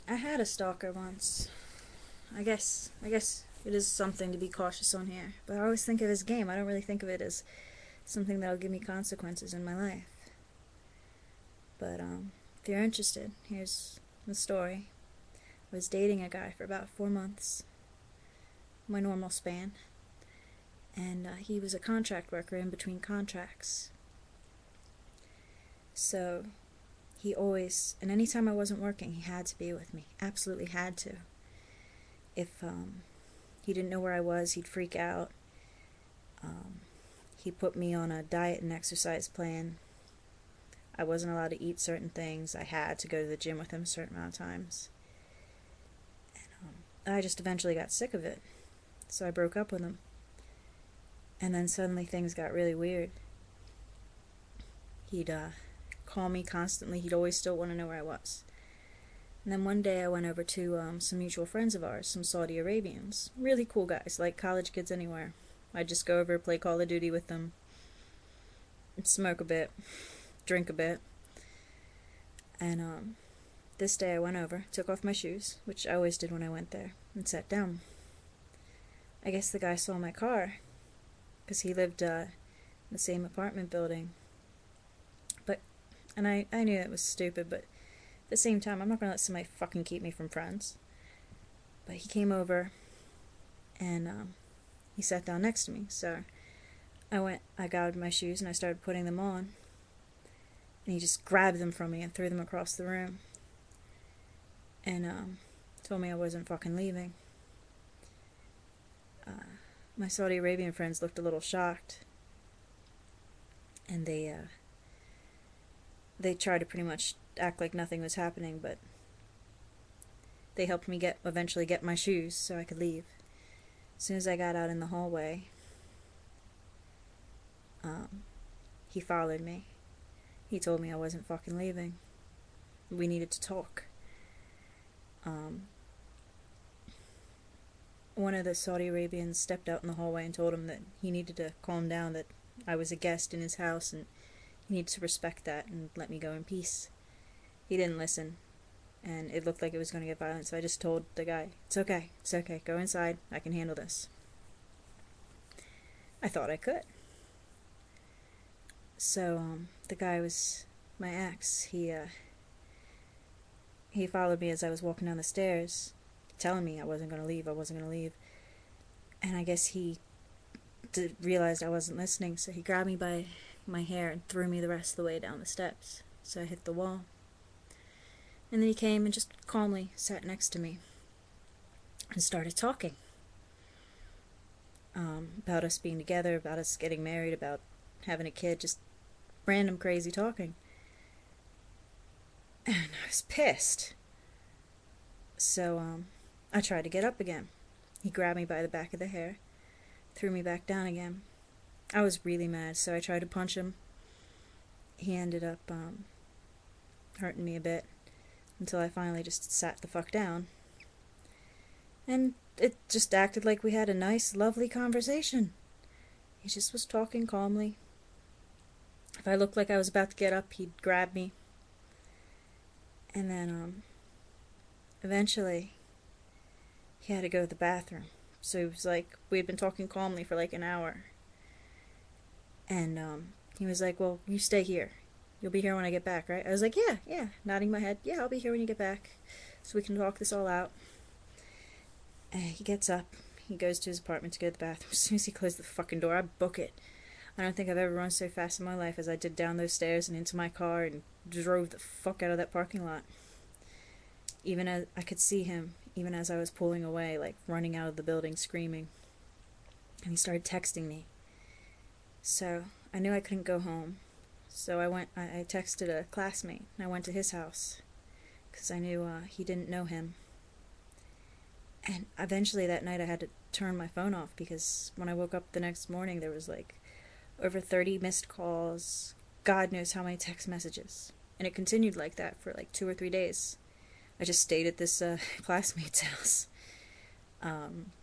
I had a stalker once. I guess it is something to be cautious on here, but I always think of it as a game. I don't really think of it as something that'll give me consequences in my life. But if you're interested, here's the story. I was dating a guy for about 4 months, my normal span, and he was a contract worker in between contracts. So he always, and anytime I wasn't working, he had to be with me. Absolutely had to. If he didn't know where I was, he'd freak out. He put me on a diet and exercise plan. I wasn't allowed to eat certain things. I had to go to the gym with him a certain amount of times. And I just eventually got sick of it. So I broke up with him. And then suddenly things got really weird. He'd call me constantly. He'd always still want to know where I was. And then one day I went over to some mutual friends of ours, some Saudi Arabians. Really cool guys, like college kids anywhere. I'd just go over, play Call of Duty with them, smoke a bit, drink a bit. And this day I went over, took off my shoes, which I always did when I went there, and sat down. I guess the guy saw my car, because he lived in the same apartment building. And I knew it was stupid, but at the same time, I'm not going to let somebody fucking keep me from friends. But he came over, and he sat down next to me, so I got my shoes, and I started putting them on. And he just grabbed them from me and threw them across the room. And told me I wasn't fucking leaving. My Saudi Arabian friends looked a little shocked. And they tried to pretty much act like nothing was happening, but they helped me eventually get my shoes so I could leave. As soon as I got out in the hallway, he followed me. He told me I wasn't fucking leaving. We needed to talk. One of the Saudi Arabians stepped out in the hallway and told him that he needed to calm down, that I was a guest in his house and he needed to respect that and let me go in peace. He didn't listen, and it looked like it was going to get violent, so I just told the guy, it's okay, go inside, I can handle this. I thought I could. So, the guy was my ex. He followed me as I was walking down the stairs, telling me I wasn't going to leave. And I guess he realized I wasn't listening, so he grabbed me by my hair and threw me the rest of the way down the steps. So I hit the wall. And then he came and just calmly sat next to me and started talking. About us being together, about us getting married, about having a kid, just random crazy talking. And I was pissed. So, I tried to get up again. He grabbed me by the back of the hair, threw me back down again. I was really mad, so I tried to punch him. He ended up hurting me a bit until I finally just sat the fuck down. And it just acted like we had a nice, lovely conversation. He just was talking calmly. If I looked like I was about to get up, he'd grab me. And then, eventually, he had to go to the bathroom. So it was like, we had been talking calmly for like an hour. And, he was like, well, you stay here. You'll be here when I get back, right? I was like, yeah, nodding my head. Yeah, I'll be here when you get back, so we can talk this all out. And he gets up. He goes to his apartment to go to the bathroom. As soon as he closed the fucking door, I book it. I don't think I've ever run so fast in my life as I did down those stairs and into my car and drove the fuck out of that parking lot. Even as I could see him, even as I was pulling away, like running out of the building screaming. And he started texting me. So I knew I couldn't go home. So I texted a classmate and I went to his house because I knew he didn't know him. And eventually that night I had to turn my phone off because when I woke up the next morning there was like over 30 missed calls, God knows how many text messages. And it continued like that for like 2 or 3 days. I just stayed at this classmate's house.